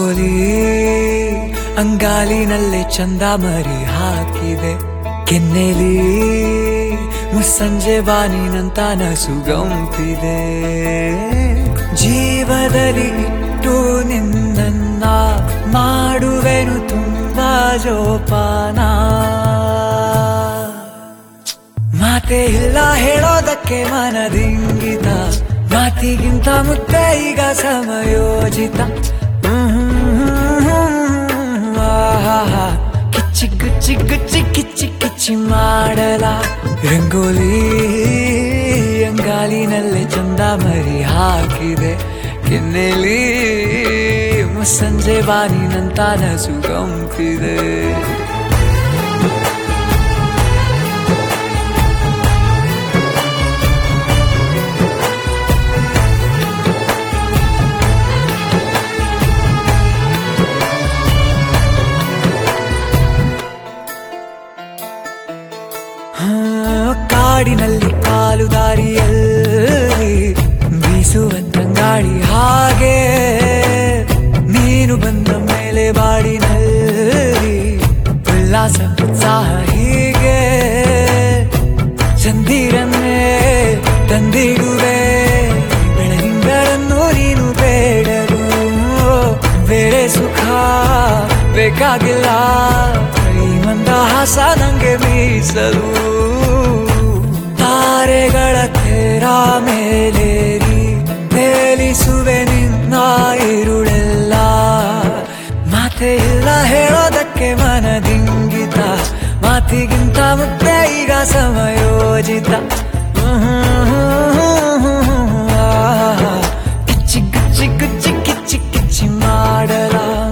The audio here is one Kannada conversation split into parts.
ರಂಗೋಲಿ ಅಂಗಾಲಿನಲ್ಲೇ ಚಂದ ಮರಿ ಹಾಕಿದೆ ಕೆನ್ನೆಲಿ ಮುಸ್ಸಂಜೆ ಬಾನಿನಂತ ನಸುಗಂಪಿದೆ ಜೀವದಲ್ಲಿ ಇಟ್ಟು ನಿನ್ನ ಮಾಡುವೆನು ತುಂಬಾ ಜೋಪಾನ ಮಾತೆ ಇಲ್ಲ ಹೇಳೋದಕ್ಕೆ ಮನದಿಂಗಿತ ಮಾತಿಗಿಂತ ಮುತ್ತೆ ಈಗ ಸಮಯೋಜಿತ ಕಿಚ್ಚಿ ಗುಚ್ಚಿ ಗುಚ್ಚಿ ಕಿಚ್ಚಿ ಕಿಚ್ಚಿ ಮಾಡಲ ರಂಗೋಲಿ ಅಂಗಾಲಿನಲ್ಲೇ ಚಂದ ಮರಿ ಹಾಕಿದೆ ಕೆನ್ನೆಲಿ ಮುಸ್ಸಂಜೆ ಬಾನಿನಂತ ನಸುಗಂಪಿದೆ ಕಾಡಿನಲ್ಲಿ ಕಾಲು ದಾರಿಯಲ್ಲಿ ಬೀಸುವಂತ ಗಾಳಿ ಹಾಗೆ ನೀನು ಬಂದ ಮೇಲೆ ಬಾಡಿನಲ್ಲಿ ಉಲ್ಲಾಸ ಉತ್ಸಾಹ ಹೀಗೆ ಚಂದಿರನ್ನೇ ತಂದಿಡುವೆ ಬೆಳದಿಂಗಳನ್ನು ನೀನು ಬೇಡರು ಬೇರೆ ಸುಖ ಬೇಕಾಗಿಲ್ಲ ಈ ಮಂದಹಾಸ ನಂಗೆ ಮೀಸಲು ತಾರೆಗಳ ತೇರ ಮೇಲೇರಿ ತೇಲಿಸುವೆ ನಿನ್ನ ಇರುಳೆಲ್ಲ ಮಾತೆ ಇಲ್ಲ ಹೇಳೋದಕ್ಕೆ ಮನದಿಂಗಿತ ಮಾತಿಗಿಂತ ಮುತ್ತೆ ಈಗ ಸಮಯೋಜಿತ ಕಿಚ್ಚಿ ಗುಚ್ಚಿ ಗುಚ್ಚಿ ಕಿಚ್ಚಿ ಕಿಚ್ಚಿ ಮಾಡಲ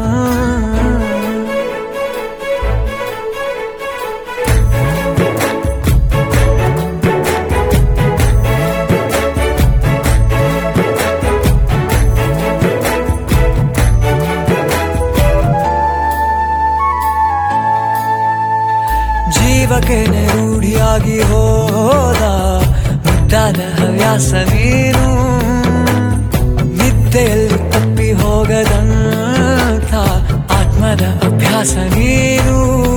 ಜೀವಕ್ಕೆ ರೂಢಿಯಾಗಿ ಹೋದ ಮುದ್ದಾದ ಹವ್ಯಾಸ ನೀನು ನಿದ್ದೆಯಲ್ಲಿ ತಪ್ಪಿ ಹೋಗದಂಥ ಆತ್ಮದ ಅಭ್ಯಾಸ ನೀನು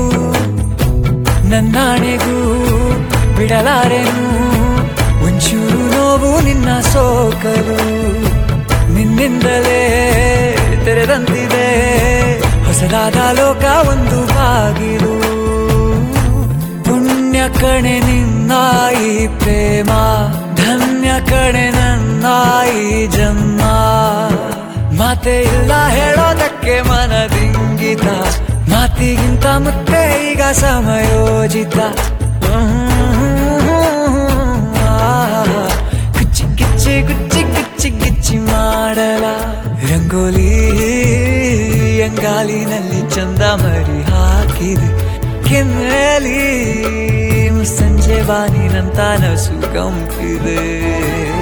ನನ್ನಾಣೆಗೂ ಬಿಡಲಾರೆನು ಒಂಚೂರು ನೋವು ನಿನ್ನ ಸೋಕಲು ನಿನ್ನಿಂದಲೇ ತೆರೆದಂತಿದೆ ಹೊಸದಾದ ಲೋಕ ಒಂದು ಬಾಗಿಲು ಪುಣ್ಯ ಕಣೆ ನಿನ್ನ ಈ ಪ್ರೇಮ ಧನ್ಯ ಕಣೆ ನನ್ನ ಈ ಜನ್ಮ ಮಾತೆ ಇಲ್ಲ ಹೇಳೋದಕ್ಕೆ ಮನದಿಂಗಿತ ಮಾತಿಗಿಂತ ಮುತ್ತೆ ಈಗ ಸಮಯೋಜಿತ ಗುಚ್ಚಿ ಗಿಚ್ಚಿ ಗುಚ್ಚಿ ಗುಚ್ಚಿ ಗಿಚ್ಚಿ ಮಾಡಲ ರಂಗೋಲಿ ಅಂಗಾಲಿನಲ್ಲಿ ಚಂದ ಮರಿ ಹಾಕಿದೆ ಕೆನ್ನೆಲಿ ಸಂಜೆ ಬಾನಿನಂತ ನಸುಗಂಪಿದೆ